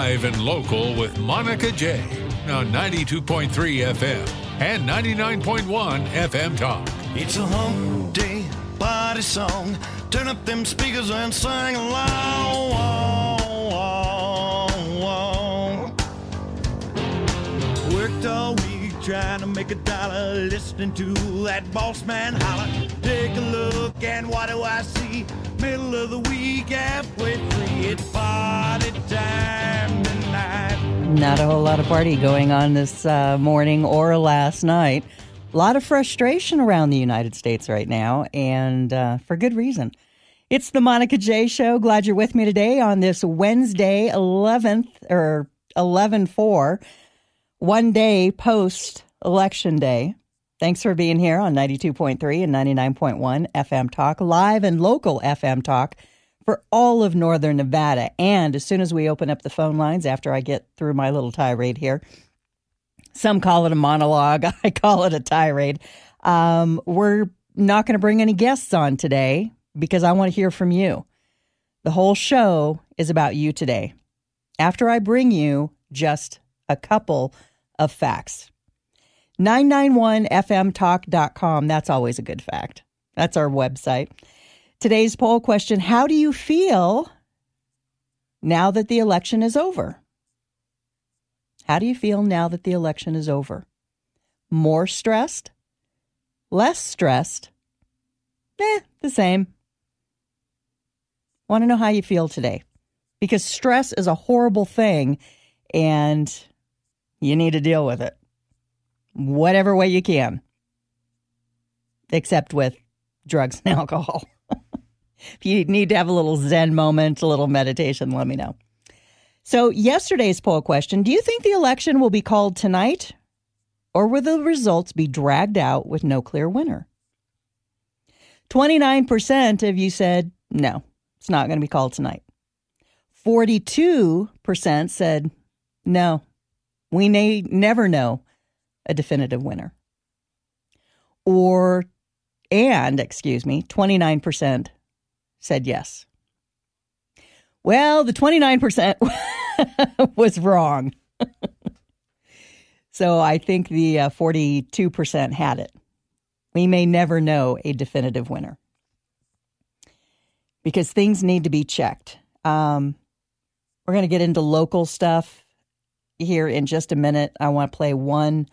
Live and local with Monica J. on 92.3 FM and 99.1 FM Talk. It's a hump day party song. Turn up them speakers and sing along. Worked all week trying to make a dollar, listening to that boss man holler. Take a look and what do I see? Middle of the week, halfway free. It's party time tonight. Not a whole lot of party going on this morning or last night. A lot of frustration around the United States right now, and for good reason. It's the Monica J Show. Glad you're with me today on this Wednesday, 11/4, one day post-election day. Thanks for being here on 92.3 and 99.1 FM Talk, live and local FM Talk for all of Northern Nevada. And as soon as we open up the phone lines, after I get through my little tirade here, some call it a monologue, I call it a tirade. We're not going to bring any guests on today because I want to hear from you. The whole show is about you today. After I bring you just a couple of facts. 991fmtalk.com, that's always a good fact. That's our website. Today's poll question, how do you feel now that the election is over? How do you feel now that the election is over? More stressed? Less stressed? The same. Want to know how you feel today? Because stress is a horrible thing and you need to deal with it. Whatever way you can. Except with drugs and alcohol. If you need to have a little Zen moment, a little meditation, let me know. So yesterday's poll question, do you think the election will be called tonight or will the results be dragged out with no clear winner? 29% of you said no, it's not going to be called tonight. 42% said no, we may never know a definitive winner. 29% said yes. Well, the 29% was wrong. So I think the 42% had it. We may never know a definitive winner because things need to be checked. We're going to get into local stuff here in just a minute. I want to play one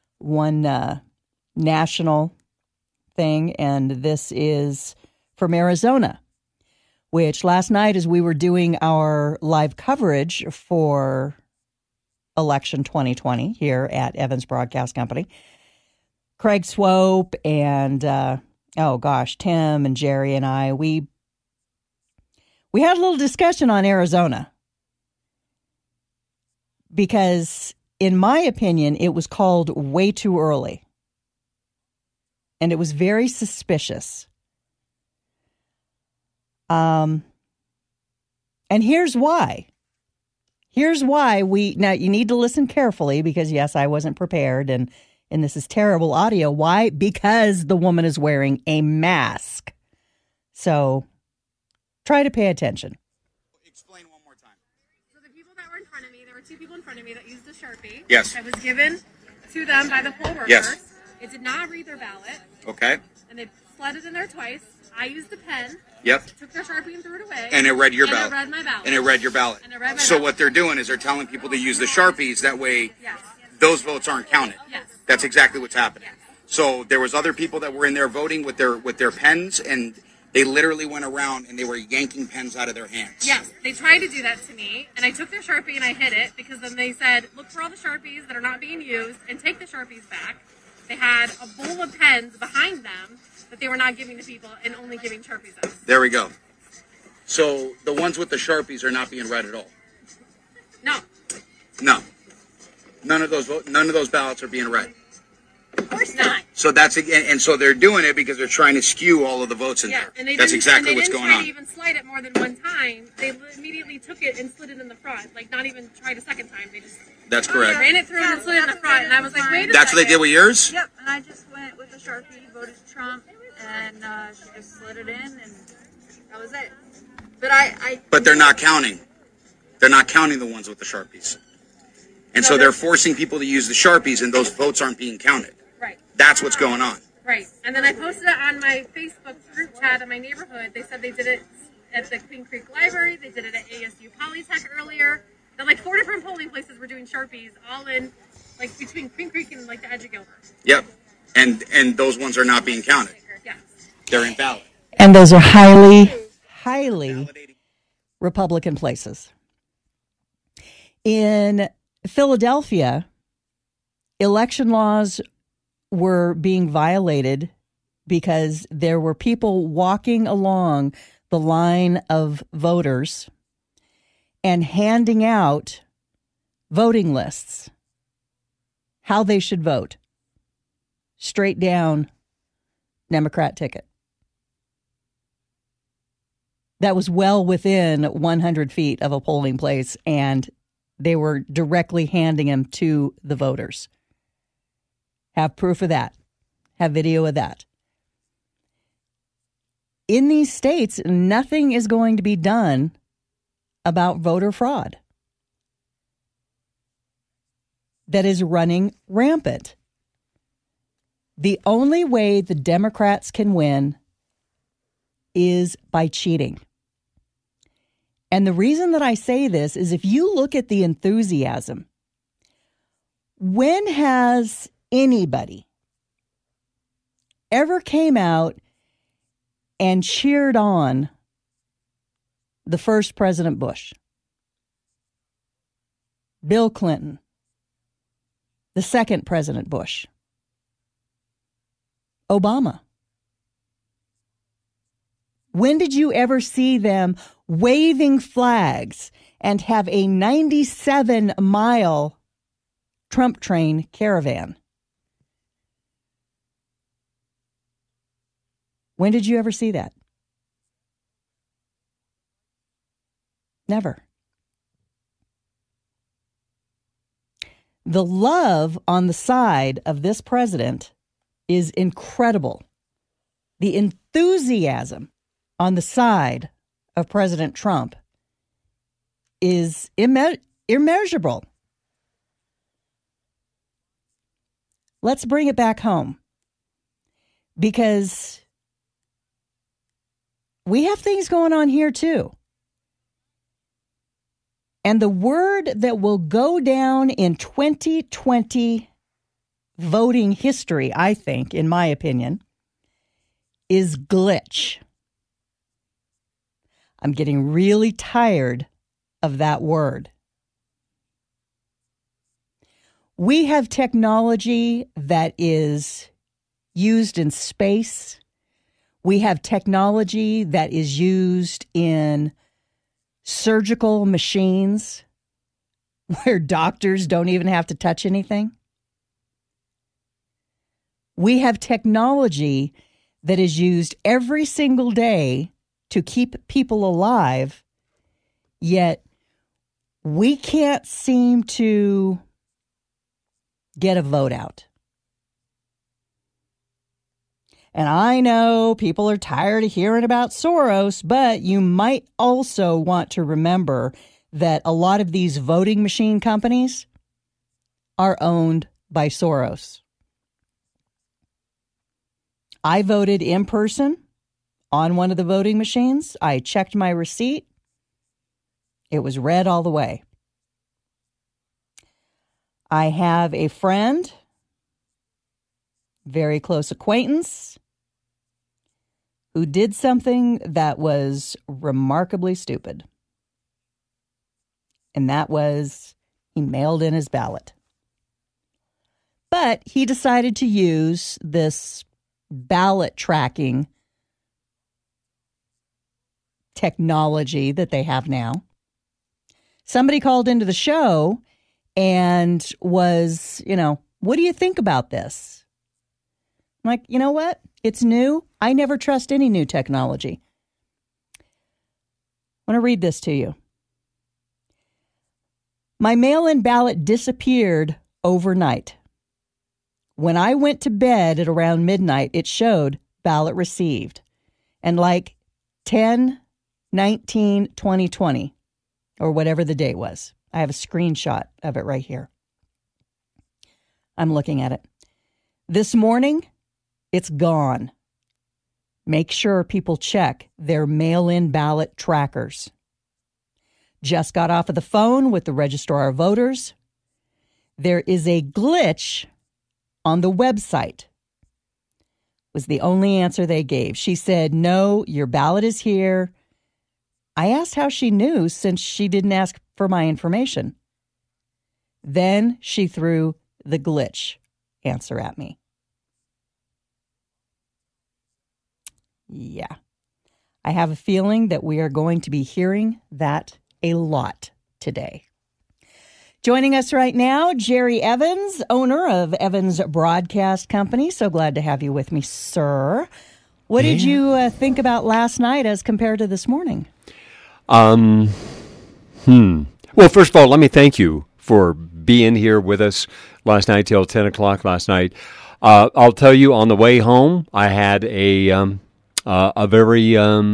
national thing, and this is from Arizona, which last night as we were doing our live coverage for election 2020 here at Evans Broadcast Company, Craig Swope and, Tim and Jerry and I, we had a little discussion on Arizona because, in my opinion, it was called way too early. And it was very suspicious. And here's why. Now you need to listen carefully because yes, I wasn't prepared and this is terrible audio. Why? Because the woman is wearing a mask. So try to pay attention. Explain one more time. So the people that were in front of me, there were two people in front of me that used a Sharpie. Yes. That was given to them by the poll workers. Yes. It did not read their ballot. Okay. And they slid it in there twice. I used the pen. Yep. Took their Sharpie and threw it away. And it read your ballot. And it read my ballot. And it read your ballot. And it read my so ballot. what they're doing is they're telling people to use the Sharpies. That way, Yes. those votes aren't counted. Yes. That's exactly what's happening. Yes. So there was other people that were in there voting with their pens, and they literally went around and they were yanking pens out of their hands. Yes. They tried to do that to me, and I took their Sharpie and I hid it because then they said, look for all the Sharpies that are not being used and take the Sharpies back. They had a bowl of pens behind them that they were not giving to people and only giving Sharpies out. There we go. So the ones with the Sharpies are not being read at all. No. No. None of those ballots are being read. Of course not. So that's and so they're doing it because they're trying to skew all of the votes in there. And they That's didn't, exactly and they what's didn't going try on. to even slide it more than one time. They immediately took it and slid it in the front. Like, not even tried a second time. They just That's correct. ran it through and slid it in the front. And I was like, wait a That's what they second. did with yours? Yep, and I just went with a Sharpie, voted Trump, and she just slid it in, and that was it. But But they're not counting. They're not counting the ones with the Sharpies. And so they're forcing people to use the Sharpies, and those votes aren't being counted. Right. That's what's going on. Right. And then I posted it on my Facebook group chat in my neighborhood. They said they did it at the Queen Creek Library. They did it at ASU Polytech earlier. Then like 4 different polling places were doing Sharpies, all in like between Queen Creek and like the edge of Gilbert. Yep. And those ones are not being counted. Yes. They're invalid. And those are highly Republican places. In Philadelphia, election laws were being violated because there were people walking along the line of voters and handing out voting lists, how they should vote, straight down Democrat ticket. That was well within 100 feet of a polling place, and they were directly handing them to the voters. Have proof of that. Have video of that. In these states, nothing is going to be done about voter fraud that is running rampant. The only way the Democrats can win is by cheating. And the reason that I say this is if you look at the enthusiasm, when has anybody ever came out and cheered on the first President Bush, Bill Clinton, the second President Bush, Obama? When did you ever see them waving flags and have a 97-mile Trump train caravan? When did you ever see that? Never. The love on the side of this president is incredible. The enthusiasm on the side of President Trump is immeasurable. Let's bring it back home, because we have things going on here too. And the word that will go down in 2020 voting history, I think, in my opinion, is glitch. I'm getting really tired of that word. We have technology that is used in space. We have technology that is used in surgical machines where doctors don't even have to touch anything. We have technology that is used every single day to keep people alive, yet we can't seem to get a vote out. And I know people are tired of hearing about Soros, but you might also want to remember that a lot of these voting machine companies are owned by Soros. I voted in person on one of the voting machines. I checked my receipt. It was red all the way. I have a friend, very close acquaintance, who did something that was remarkably stupid. And that was he mailed in his ballot. But he decided to use this ballot tracking technology that they have now. Somebody called into the show and was, what do you think about this? I'm like, you know what? It's new. I never trust any new technology. I want to read this to you. My mail-in ballot disappeared overnight. When I went to bed at around midnight, it showed ballot received. And like 10/19/2020, or whatever the date was. I have a screenshot of it right here. I'm looking at it. This morning, it's gone. Make sure people check their mail-in ballot trackers. Just got off of the phone with the Registrar of Voters. There is a glitch on the website, was the only answer they gave. She said, no, your ballot is here. I asked how she knew since she didn't ask for my information. Then she threw the glitch answer at me. Yeah, I have a feeling that we are going to be hearing that a lot today. Joining us right now, Jerry Evans, owner of Evans Broadcast Company. So glad to have you with me, sir. What did you think about last night as compared to this morning? Well, first of all, let me thank you for being here with us last night till 10 o'clock last night. I'll tell you, on the way home, I had a very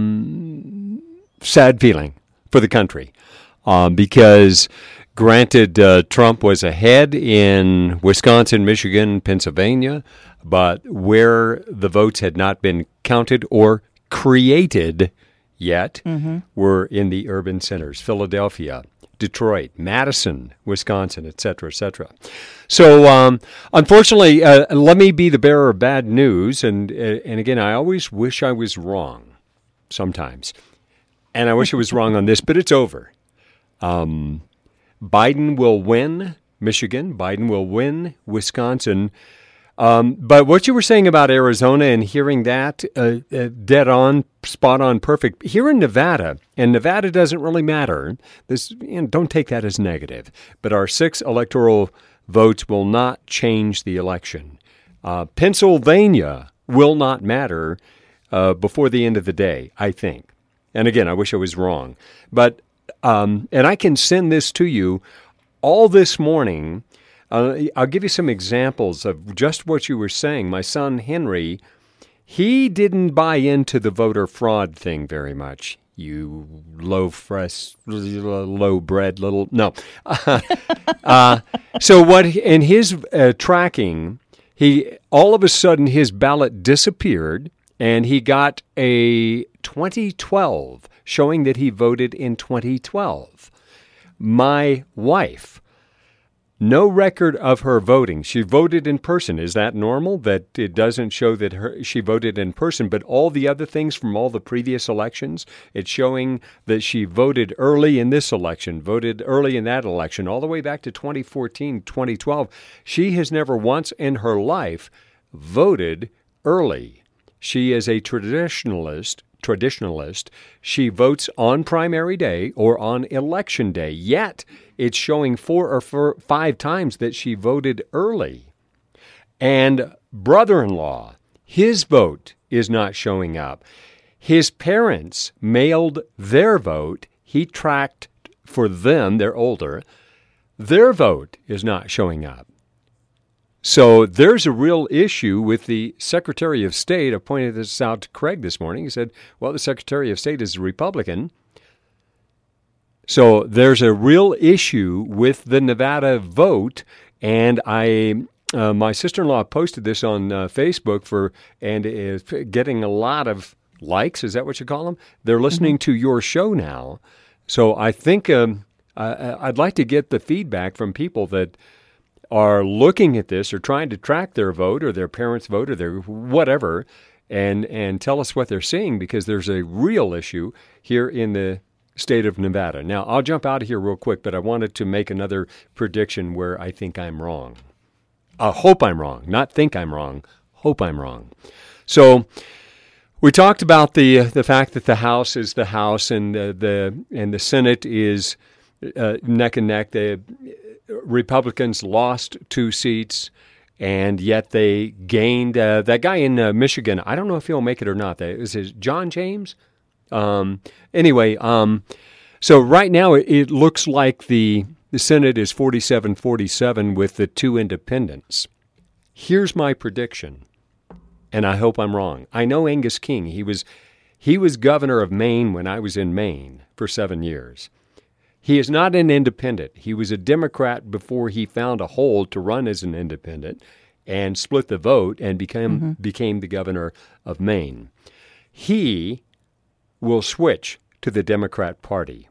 sad feeling for the country because, granted, Trump was ahead in Wisconsin, Michigan, Pennsylvania, but where the votes had not been counted or created yet were in the urban centers, Philadelphia, Detroit, Madison, Wisconsin, et cetera, et cetera. So, unfortunately, let me be the bearer of bad news. And again, I always wish I was wrong sometimes. And I wish I was wrong on this, but it's over. Biden will win Michigan. Biden will win Wisconsin. But what you were saying about Arizona and hearing that dead on, spot on, perfect. Here in Nevada, and Nevada doesn't really matter. This, don't take that as negative. But our 6 electoral votes will not change the election. Pennsylvania will not matter before the end of the day, I think. And again, I wish I was wrong. But and I can send this to you all this morning. I'll give you some examples of just what you were saying. My son, Henry, he didn't buy into the voter fraud thing very much. You low-bread little... No. So what in his tracking, all of a sudden his ballot disappeared, and he got a 2012 showing that he voted in 2012. My wife, no record of her voting. She voted in person. Is that normal, that it doesn't show that she voted in person? But all the other things from all the previous elections, it's showing that she voted early in this election, voted early in that election, all the way back to 2014, 2012. She has never once in her life voted early. She is a traditionalist. She votes on primary day or on election day, yet it's showing 4 or 5 times that she voted early. And brother-in-law, his vote is not showing up. His parents mailed their vote. He tracked for them, they're older. Their vote is not showing up. So there's a real issue with the Secretary of State. I pointed this out to Craig this morning. He said, well, the Secretary of State is a Republican. So there's a real issue with the Nevada vote. And my sister-in-law posted this on Facebook and is getting a lot of likes. Is that what you call them? They're listening to your show now. So I think I'd like to get the feedback from people that are looking at this or trying to track their vote or their parents' vote or their whatever and tell us what they're seeing, because there's a real issue here in the state of Nevada. Now, I'll jump out of here real quick, but I wanted to make another prediction where I think I'm wrong. I hope I'm wrong, not think I'm wrong. Hope I'm wrong. So we talked about the fact that the House is the House and the Senate is neck and neck. The Republicans lost 2 seats, and yet they gained that guy in Michigan. I don't know if he'll make it or not. Is it John James? Anyway, so right now it looks like the Senate is 47-47 with the 2 independents. Here's my prediction, and I hope I'm wrong. I know Angus King. He was governor of Maine when I was in Maine for 7 years. He is not an independent. He was a Democrat before he found a hole to run as an independent and split the vote and became the governor of Maine. He will switch to the Democrat Party.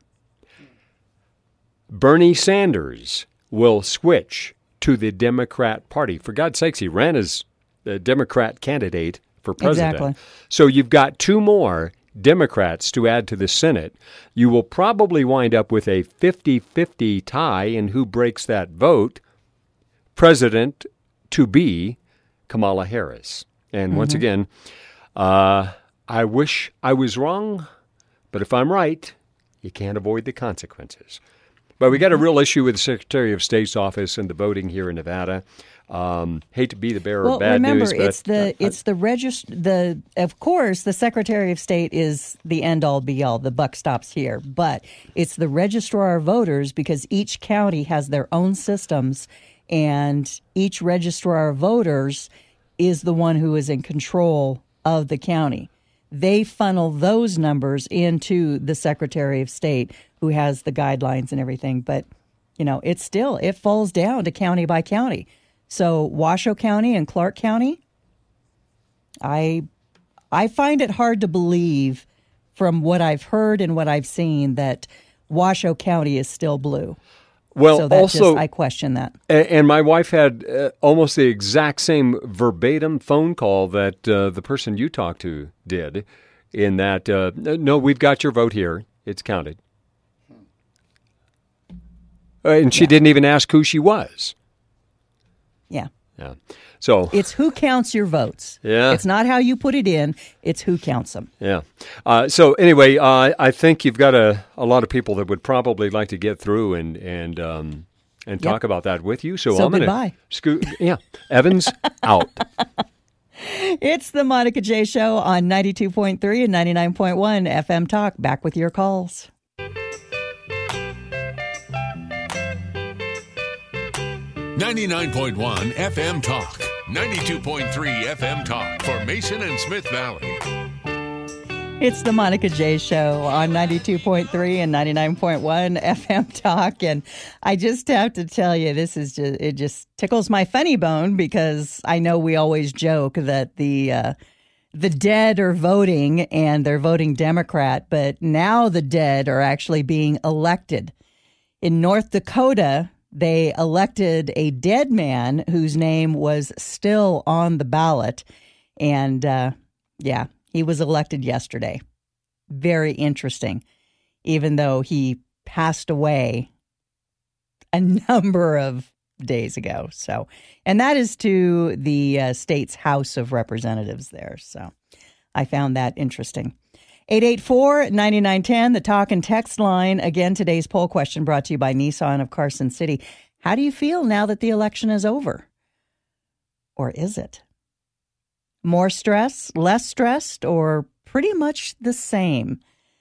Bernie Sanders will switch to the Democrat Party. For God's sakes, he ran as a Democrat candidate for president. Exactly. So you've got two more Democrats to add to the Senate. You will probably wind up with a 50-50 tie in who breaks that vote. President-to-be Kamala Harris. And once again, I wish I was wrong, but if I'm right, you can't avoid the consequences. But we got a real issue with the Secretary of State's office and the voting here in Nevada. Hate to be the bearer of bad remember, news, but it's the register. Of course, the Secretary of State is the end all be all. The buck stops here, but it's the registrar of voters because each county has their own systems, and each registrar of voters is the one who is in control of the county. They funnel those numbers into the Secretary of State, who has the guidelines and everything. But, it falls down to county by county. So Washoe County and Clark County, I find it hard to believe from what I've heard and what I've seen that Washoe County is still blue. Well, so also, I question that. And my wife had almost the exact same verbatim phone call that the person you talked to did, in that, no, we've got your vote here. It's counted. And she didn't even ask who she was. Yeah. Yeah. So it's who counts your votes. Yeah. It's not how you put it in. It's who counts them. Yeah. So anyway, I think you've got a lot of people that would probably like to get through and talk about that with you. So I'm going to scoot. Yeah. Evans out. It's the Monica J. Show on 92.3 and 99.1 FM Talk. Back with your calls. 99.1 FM Talk, 92.3 FM Talk for Mason and Smith Valley. It's the Monica J. Show on 92.3 and 99.1 FM Talk. And I just have to tell you, it just tickles my funny bone because I know we always joke that the dead are voting and they're voting Democrat, but now the dead are actually being elected. In North Dakota, they elected a dead man whose name was still on the ballot. And he was elected yesterday. Very interesting, even though he passed away a number of days ago. So, and that is to the state's House of Representatives there. So I found that interesting. 884-9910, the talk and text line. Again, today's poll question brought to you by Nissan of Carson City. How do you feel now that the election is over? Or is it? More stress, less stressed, or pretty much the same?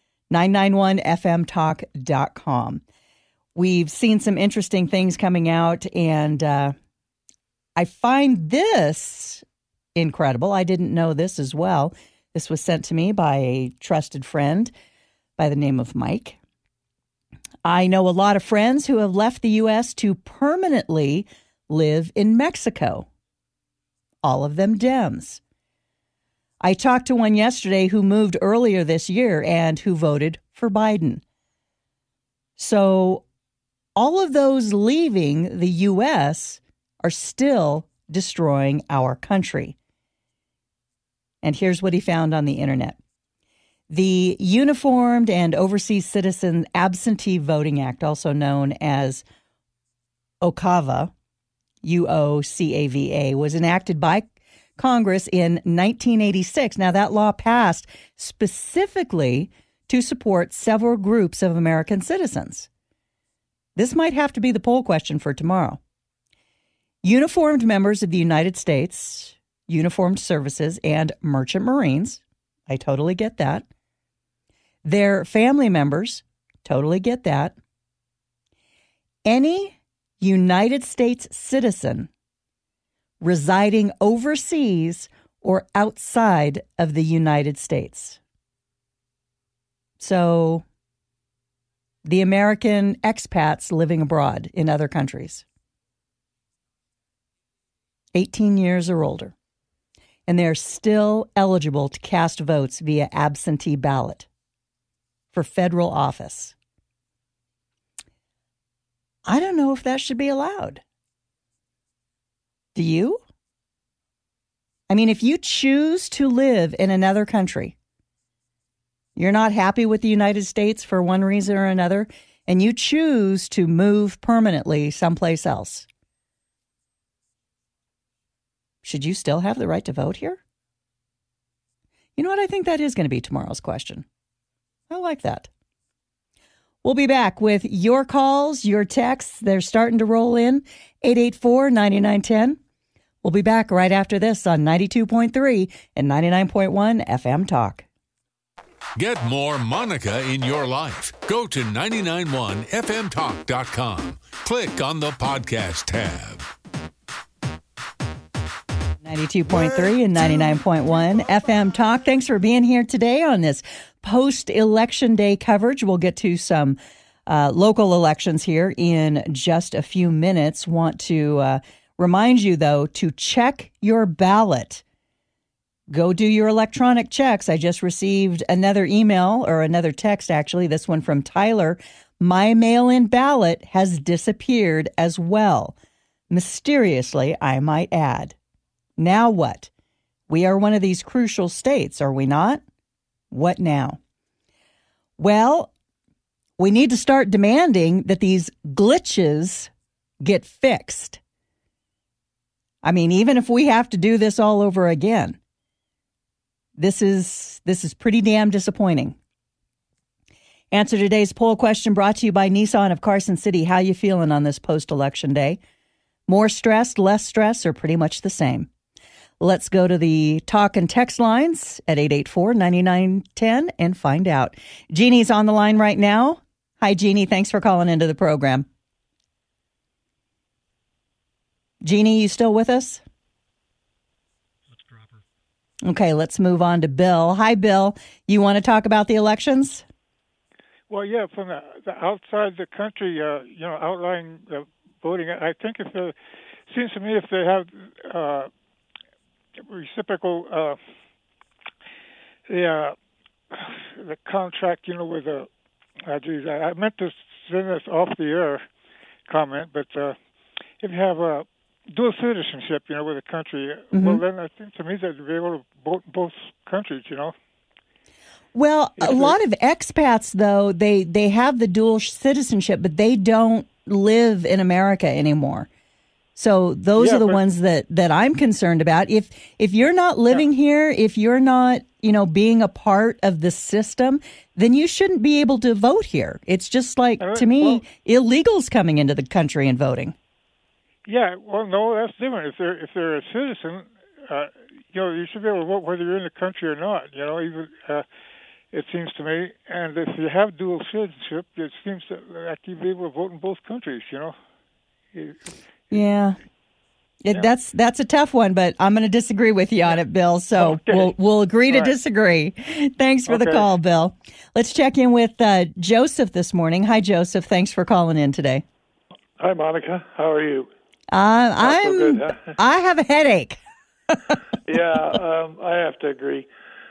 991fmtalk.com. We've seen some interesting things coming out, and I find this incredible. I didn't know this as well. This was sent to me by a trusted friend by the name of Mike. I know a lot of friends who have left the U.S. to permanently live in Mexico. All of them Dems. I talked to one yesterday who moved earlier this year and who voted for Biden. So all of those leaving the U.S. are still destroying our country. And here's what he found on the internet. The Uniformed and Overseas Citizen Absentee Voting Act, also known as OCAVA, UOCAVA, was enacted by Congress in 1986. Now, that law passed specifically to support several groups of American citizens. This might have to be the poll question for tomorrow. Uniformed members of the United States, uniformed services, and merchant marines, I totally get that. Their family members, totally get that. Any United States citizen residing overseas or outside of the United States. So the American expats living abroad in other countries. 18 years or older. And they're still eligible to cast votes via absentee ballot for federal office. I don't know if that should be allowed. Do you? I mean, if you choose to live in another country, you're not happy with the United States for one reason or another, and you choose to move permanently someplace else, should you still have the right to vote here? You know what? I think that is going to be tomorrow's question. I like that. We'll be back with your calls, your texts. They're starting to roll in. 884-9910. We'll be back right after this on 92.3 and 99.1 FM Talk. Get more Monica in your life. Go to 991fmtalk.com. Click on the podcast tab. 92.3 and 99.1 FM Talk. Thanks for being here today on this post-election day coverage. We'll get to some local elections here in just a few minutes. Want to remind you, though, to check your ballot. Go do your electronic checks. I just received another email or another text, actually, this one from Tyler. My mail-in ballot has disappeared as well. Mysteriously, I might add. Now what? We are one of these crucial states, are we not? What now? Well, we need to start demanding that these glitches get fixed. I mean, even if we have to do this all over again, this is pretty damn disappointing. Answer today's poll question brought to you by Nissan of Carson City. How you feeling on this post-election day? More stressed, less stress, or pretty much the same? Let's go to the talk and text lines at 884-9910 and find out. Jeannie's on the line right now. Hi, Jeannie. Thanks for calling into the program. Jeannie, you still with us? Let's drop her. Okay, let's move on to Bill. Hi, Bill. You want to talk about the elections? Well, yeah, from the outside the country, outlining the voting, I think seems to me if they have reciprocal the contract, with I meant to send this off the air comment, but if you have a dual citizenship, with a country, well, then I think to me they'd be able to vote in both countries, Well, a lot of expats, though, they have the dual citizenship, but they don't live in America anymore. So those are the ones that I'm concerned about. If you're not living here, if you're not, being a part of the system, then you shouldn't be able to vote here. It's just like, to me, illegals coming into the country and voting. Yeah, well, no, that's different. If they're a citizen, you should be able to vote whether you're in the country or not. Even it seems to me. And if you have dual citizenship, it seems like you'd be able to vote in both countries. Yeah. That's a tough one, but I'm going to disagree with you on it, Bill. So we'll agree to disagree. Thanks for the call, Bill. Let's check in with Joseph this morning. Hi, Joseph. Thanks for calling in today. Hi, Monica. How are you? I'm so good, huh? I have a headache. Yeah, I have to agree.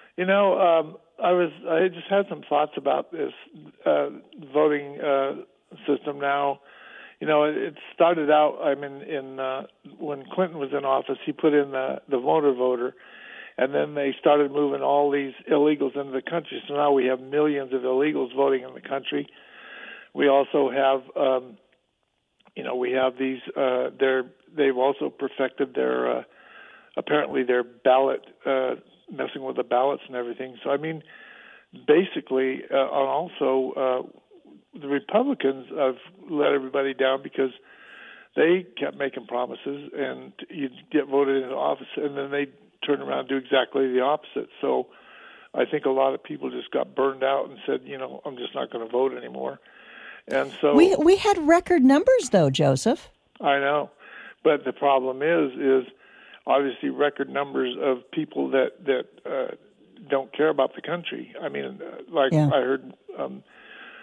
I just had some thoughts about this voting system now. It started out, when Clinton was in office, he put in the motor voter, and then they started moving all these illegals into the country. So now we have millions of illegals voting in the country. We also have, we have these, they've also perfected their, apparently their ballot, messing with the ballots and everything. So, basically, also, the Republicans have let everybody down because they kept making promises and you'd get voted into office and then they turn around and do exactly the opposite. So I think a lot of people just got burned out and said, I'm just not going to vote anymore. And so we had record numbers, though, Joseph. I know. But the problem is obviously record numbers of people that don't care about the country. I heard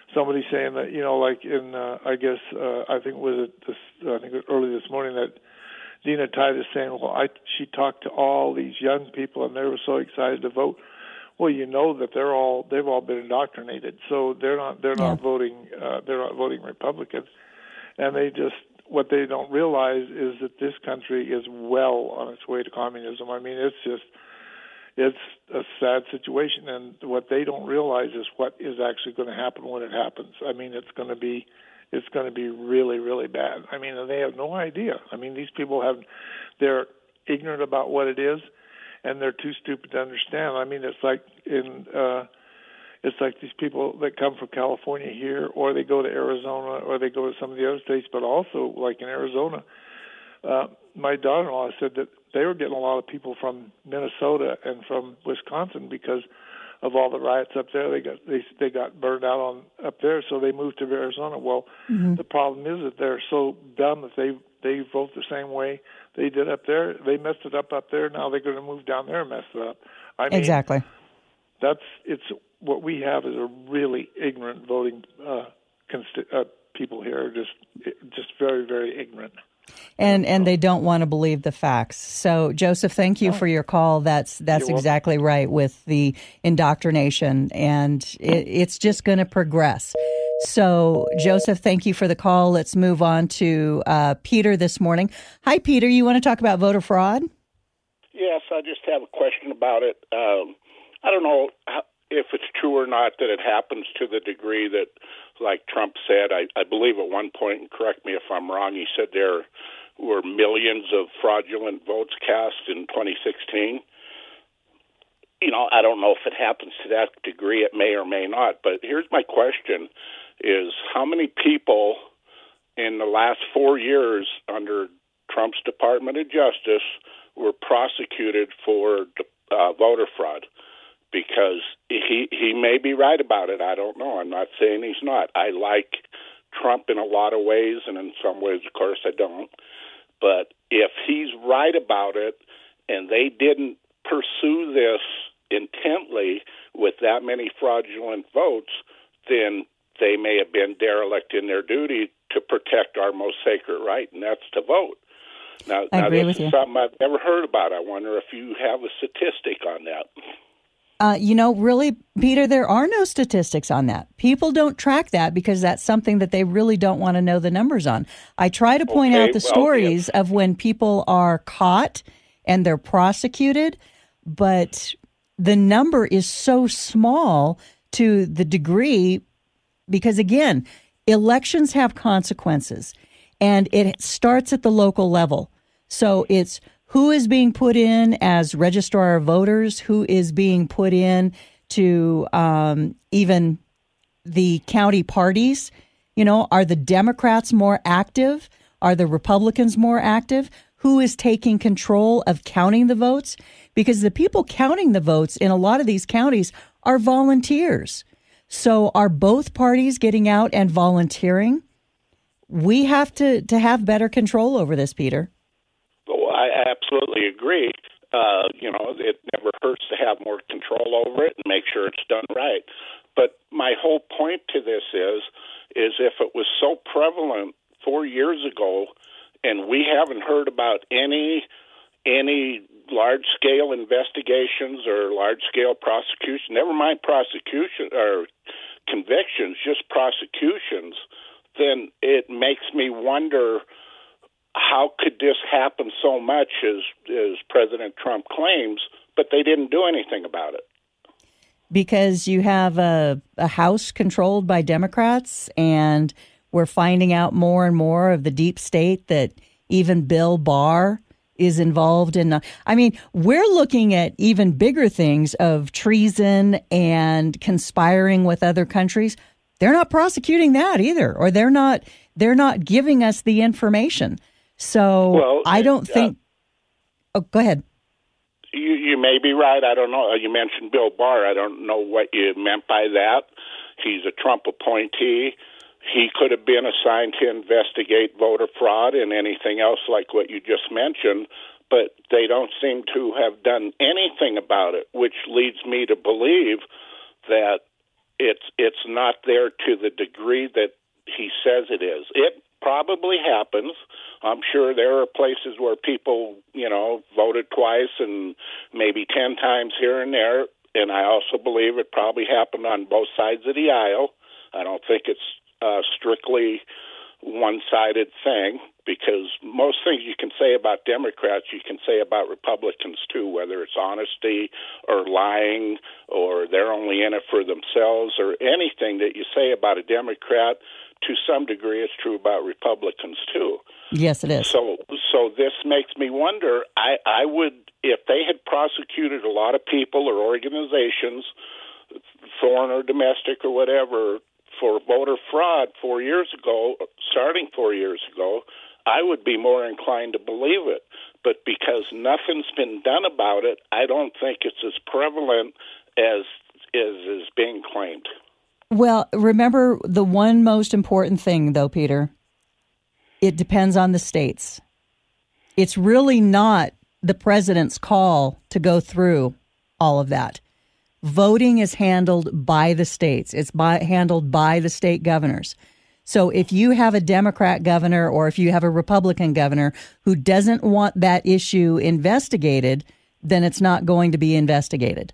somebody saying that, like in I think it was early this morning that Dina Titus saying, she talked to all these young people and they were so excited to vote. Well, that they've all been indoctrinated, so they're not voting Republican, and what they don't realize is that this country is well on its way to communism. I mean, it's a sad situation, and what they don't realize is what is actually going to happen when it happens. I mean, it's going to be really, really bad. I mean, they have no idea. I mean, these people they're ignorant about what it is, and they're too stupid to understand. I mean, it's like these people that come from California here, or they go to Arizona, or they go to some of the other states, but also like in Arizona, my daughter-in-law said that they were getting a lot of people from Minnesota and from Wisconsin because of all the riots up there. They got burned out up there, so they moved to Arizona. Well, the problem is that they're so dumb that they vote the same way they did up there. They messed it up there. Now they're going to move down there and mess it up. I mean, exactly. It's what we have is a really ignorant voting people here, just very, very ignorant. And they don't want to believe the facts. So, Joseph, thank you for your call. That's exactly right with the indoctrination, and it's just going to progress. So, Joseph, thank you for the call. Let's move on to Peter this morning. Hi, Peter. You want to talk about voter fraud? Yes, I just have a question about it. I don't know if it's true or not that it happens to the degree that, like Trump said, I believe at one point, and correct me if I'm wrong, he said there were millions of fraudulent votes cast in 2016. I don't know if it happens to that degree. It may or may not. But here's my question is how many people in the last 4 years under Trump's Department of Justice were prosecuted for voter fraud? Because he may be right about it. I don't know. I'm not saying he's not. I like Trump in a lot of ways, and in some ways, of course, I don't. But if he's right about it and they didn't pursue this intently with that many fraudulent votes, then they may have been derelict in their duty to protect our most sacred right, and that's to vote. Now this is something I've never heard about. I wonder if you have a statistic on that. Really, Peter, there are no statistics on that. People don't track that because that's something that they really don't want to know the numbers on. I try to point out the stories of when people are caught and they're prosecuted, but the number is so small to the degree because, again, elections have consequences, and it starts at the local level. So it's who is being put in as registrar of voters, who is being put in to even the county parties. Are the Democrats more active? Are the Republicans more active? Who is taking control of counting the votes? Because the people counting the votes in a lot of these counties are volunteers. So are both parties getting out and volunteering? We have to have better control over this, Peter. I absolutely agree. It never hurts to have more control over it and make sure it's done right. But my whole point to this is if it was so prevalent 4 years ago and we haven't heard about any large-scale investigations or large-scale prosecution, never mind prosecution or convictions, just prosecutions, then it makes me wonder how could this happen so much as President Trump claims, but they didn't do anything about it? Because you have a House controlled by Democrats, and we're finding out more and more of the deep state that even Bill Barr is involved in. We're looking at even bigger things of treason and conspiring with other countries. They're not prosecuting that either, or they're not giving us the information. So I don't think. Oh, go ahead. You may be right. I don't know. You mentioned Bill Barr. I don't know what you meant by that. He's a Trump appointee. He could have been assigned to investigate voter fraud and anything else like what you just mentioned, but they don't seem to have done anything about it, which leads me to believe that it's not there to the degree that he says it is. It probably happens. I'm sure there are places where people, voted twice and maybe 10 times here and there. And I also believe it probably happened on both sides of the aisle. I don't think it's strictly one-sided thing, because most things you can say about Democrats, you can say about Republicans too, whether it's honesty or lying or they're only in it for themselves, or anything that you say about a Democrat, to some degree it's true about Republicans too. Yes, it is. So this makes me wonder, I would, if they had prosecuted a lot of people or organizations, foreign or domestic or whatever, for voter fraud 4 years ago, starting 4 years ago, I would be more inclined to believe it. But because nothing's been done about it, I don't think it's as prevalent as is being claimed. Well, remember the one most important thing, though, Peter, it depends on the states. It's really not the president's call to go through all of that. Voting is handled by the states. It's handled by the state governors. So if you have a Democrat governor or if you have a Republican governor who doesn't want that issue investigated, then it's not going to be investigated.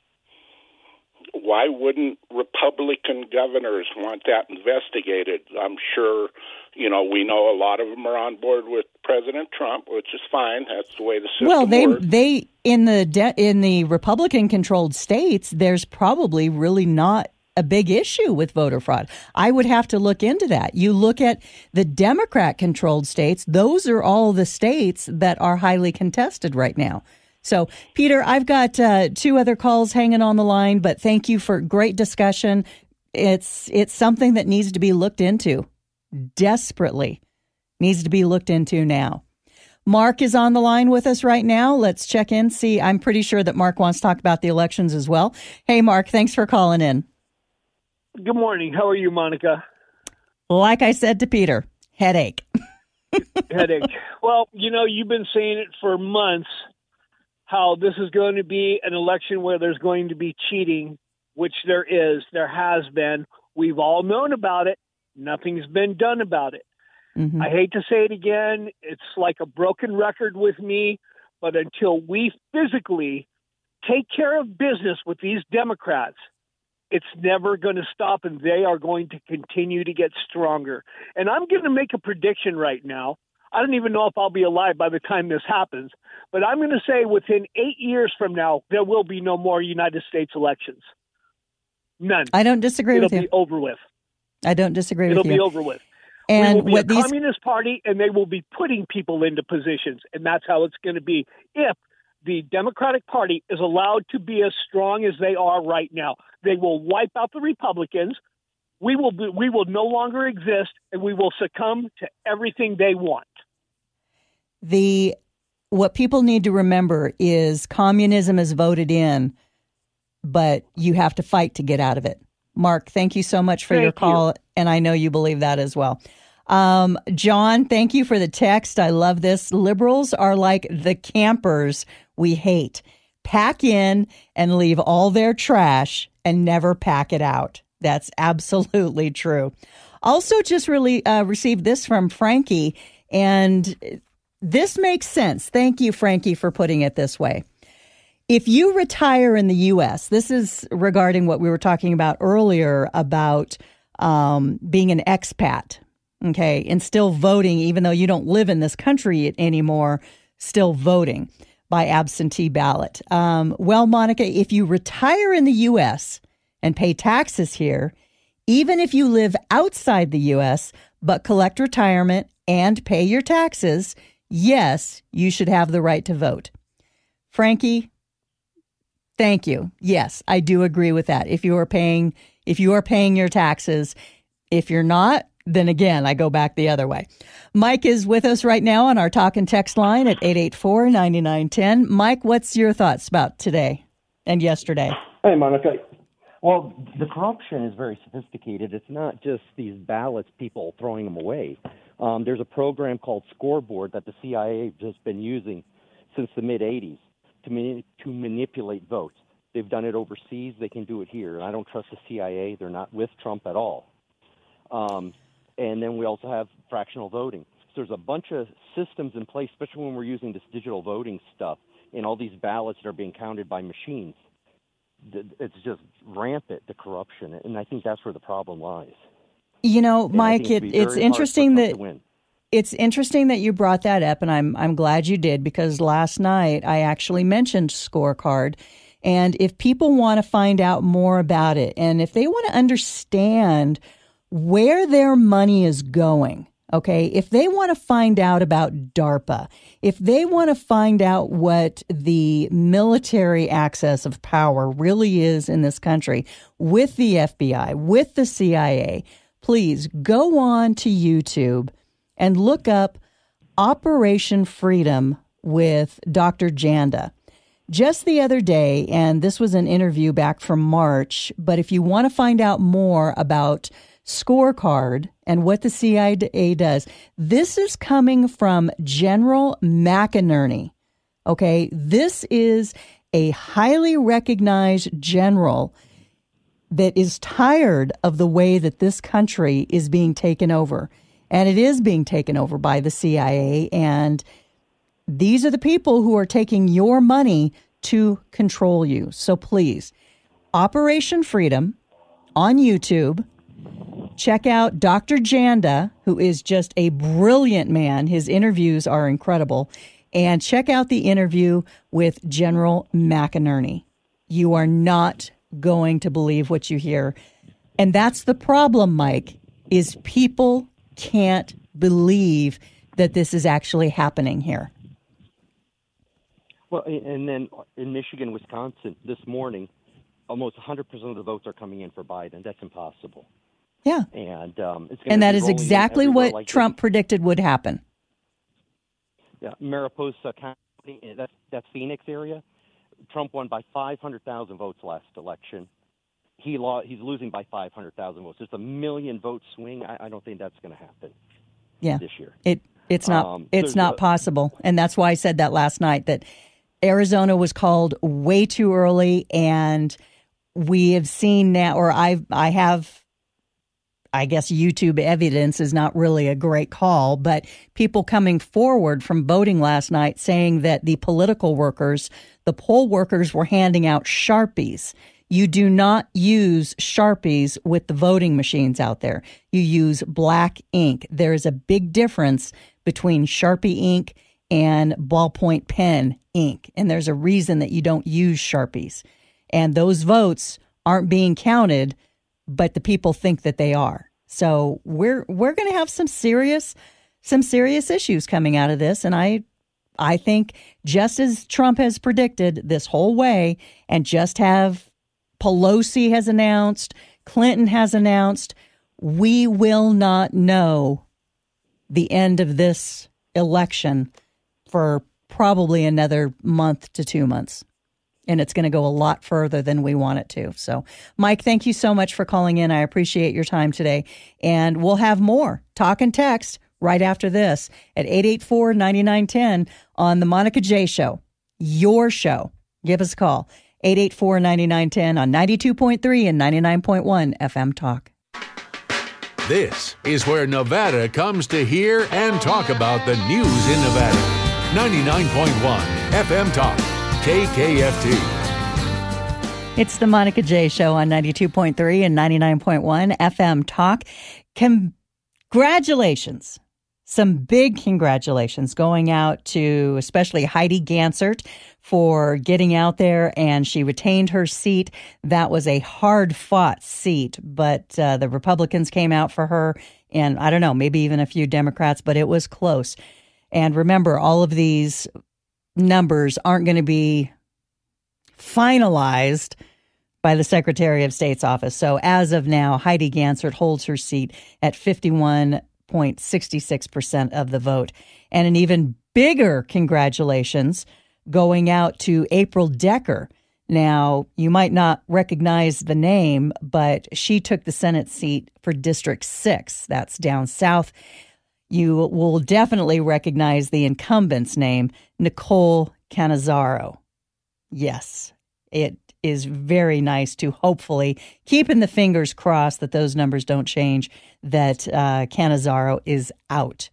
Why wouldn't Republican governors want that investigated? I'm sure, we know a lot of them are on board with President Trump, which is fine. That's the way the system works. They in the Republican-controlled states, there's probably really not a big issue with voter fraud. I would have to look into that. You look at the Democrat-controlled states; those are all the states that are highly contested right now. So, Peter, I've got 2 other calls hanging on the line, but thank you for great discussion. It's something that needs to be looked into, desperately needs to be looked into now. Mark is on the line with us right now. Let's check in, see. I'm pretty sure that Mark wants to talk about the elections as well. Hey, Mark, thanks for calling in. Good morning. How are you, Monica? Like I said to Peter, headache. Headache. Well, you've been saying it for months, how this is going to be an election where there's going to be cheating, which there has been. We've all known about it. Nothing's been done about it. Mm-hmm. I hate to say it again. It's like a broken record with me, but until we physically take care of business with these Democrats, it's never going to stop, and they are going to continue to get stronger. And I'm going to make a prediction right now. I don't even know if I'll be alive by the time this happens, but I'm going to say within 8 years from now, there will be no more United States elections. None. I don't disagree with you. It'll be over with. I don't disagree with you. It'll be over with. And we will be a communist party, and they will be putting people into positions, and that's how it's going to be if the Democratic Party is allowed to be as strong as they are right now. They will wipe out the Republicans. We will no longer exist, and we will succumb to everything they want. What people need to remember is communism is voted in, but you have to fight to get out of it. Mark, thank you so much for your call, and I know you believe that as well. John, thank you for the text. I love this. Liberals are like the campers we hate. Pack in and leave all their trash and never pack it out. That's absolutely true. Also, just really received this from Frankie, and this makes sense. Thank you, Frankie, for putting it this way. If you retire in the U.S., this is regarding what we were talking about earlier about being an expat, okay, and still voting, even though you don't live in this country anymore, still voting by absentee ballot. Well, Monica, if you retire in the U.S. and pay taxes here, even if you live outside the U.S. but collect retirement and pay your taxes, yes, you should have the right to vote. Frankie, thank you. Yes, I do agree with that. If you are paying your taxes, if you're not, then again, I go back the other way. Mike is with us right now on our talk and text line at 884-9910. Mike, what's your thoughts about today and yesterday? Hey, Monica. Well, the corruption is very sophisticated. It's not just these ballots, people throwing them away. There's a program called Scoreboard that the CIA has just been using since the mid-'80s to manipulate votes. They've done it overseas. They can do it here. And I don't trust the CIA. They're not with Trump at all. And then we also have fractional voting. So there's a bunch of systems in place, especially when we're using this digital voting stuff and all these ballots that are being counted by machines. It's just rampant, the corruption. And I think that's where the problem lies. You know, Mike, it's interesting that you brought that up, and I'm glad you did, because last night I actually mentioned Scorecard. And if people want to find out more about it, and if they want to understand where their money is going, okay, if they want to find out about DARPA, if they want to find out what the military access of power really is in this country with the FBI, with the CIA, please go on to YouTube and look up Operation Freedom with Dr. Janda. Just the other day, and this was an interview back from March, but if you want to find out more about Scorecard and what the CIA does, this is coming from General McInerney. Okay, this is a highly recognized general that is tired of the way that this country is being taken over. And it is being taken over by the CIA. And these are the people who are taking your money to control you. So please, Operation Freedom on YouTube. Check out Dr. Janda, who is just a brilliant man. His interviews are incredible. And check out the interview with General McInerney. You are not going to believe what you hear. And that's the problem, Mike, is people can't believe that this is actually happening here. Well, and then in Michigan, Wisconsin, this morning, almost 100% of the votes are coming in for Biden. That's impossible. Yeah. And that is exactly what like Trump predicted would happen. Yeah, Mariposa County, that's Phoenix area. Trump won by 500,000 votes last election. He's losing by 500,000 votes. It's a 1 million vote swing. I don't think that's going to happen. Yeah. This year. It's not possible. And that's why I said that last night, that Arizona was called way too early, and we have seen now, or I guess YouTube evidence is not really a great call, but people coming forward from voting last night saying that the political workers, the poll workers, were handing out Sharpies. You do not use Sharpies with the voting machines out there. You use black ink. There is a big difference between Sharpie ink and ballpoint pen ink, and there's a reason that you don't use Sharpies. And those votes aren't being counted, but the people think that they are. So we're going to have some serious issues coming out of this. And I think, just as Trump has predicted this whole way, and just have Pelosi has announced, Clinton has announced, we will not know the end of this election for probably another month to 2 months. And it's going to go a lot further than we want it to. So, Mike, thank you so much for calling in. I appreciate your time today. And we'll have more talk and text right after this at 884-9910 on the Monica J Show, your show. Give us a call, 884-9910 on 92.3 and 99.1 FM Talk. This is where Nevada comes to hear and talk about the news in Nevada. 99.1 FM Talk. KKFT. It's the Monica J Show on 92.3 and 99.1 FM Talk. Congratulations. Some big congratulations going out to especially Heidi Gansert for getting out there, and she retained her seat. That was a hard-fought seat, but the Republicans came out for her, and I don't know, maybe even a few Democrats, but it was close. And remember, all of these numbers aren't going to be finalized by the Secretary of State's office. So as of now, Heidi Gansert holds her seat at 51.66% of the vote. And an even bigger congratulations going out to April Decker. Now, you might not recognize the name, but she took the Senate seat for District 6. That's down south. You will definitely recognize the incumbent's name, Nicole Cannizzaro. Yes, it is very nice to hopefully, keeping the fingers crossed that those numbers don't change, that Cannizzaro is out.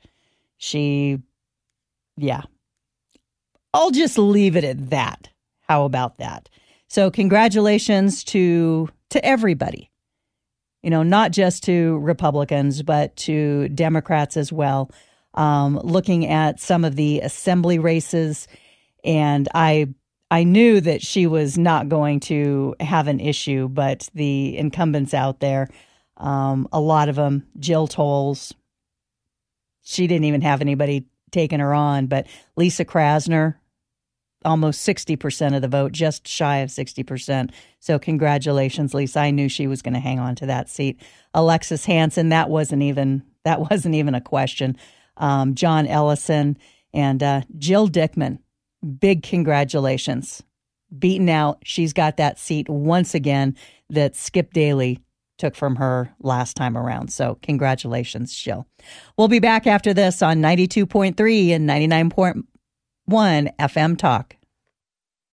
I'll just leave it at that. How about that? So congratulations to everybody, not just to Republicans, but to Democrats as well. Looking at some of the assembly races, and I knew that she was not going to have an issue, but the incumbents out there, a lot of them, Jill Tolles, she didn't even have anybody taking her on, but Lisa Krasner, almost 60% of the vote, just shy of 60%. So congratulations, Lisa. I knew she was going to hang on to that seat. Alexis Hansen, that wasn't even a question. John Ellison and Jill Dickman, big congratulations. Beaten out. She's got that seat once again that Skip Daly took from her last time around. So congratulations, Jill. We'll be back after this on 92.3 and 99.1 FM Talk.